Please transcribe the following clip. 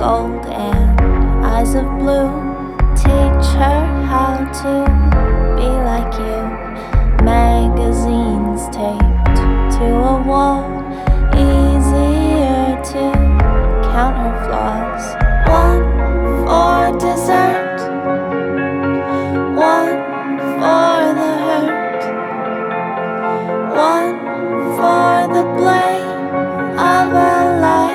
gold and eyes of blue. Teach her how to